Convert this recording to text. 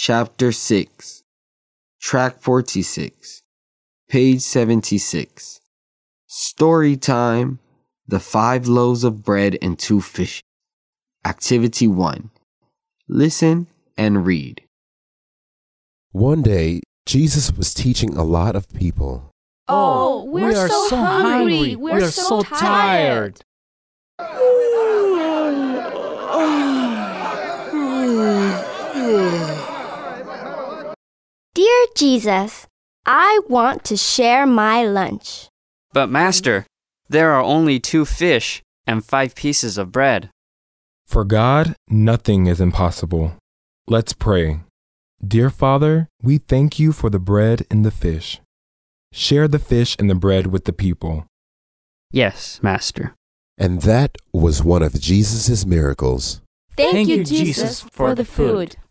Chapter 6, Track 46, Page 76. Story time, The 5 Loaves of Bread and 2 Fish. Activity 1. Listen and read. One day, Jesus was teaching a lot of people. Oh, we're so hungry. We're so tired. Dear Jesus, I want to share my lunch. But Master, there are only 2 fish and 5 pieces of bread. For God, nothing is impossible. Let's pray. Dear Father, we thank you for the bread and the fish. Share the fish and the bread with the people. Yes, Master. And that was one of Jesus' miracles. Thank you, Jesus, for the food.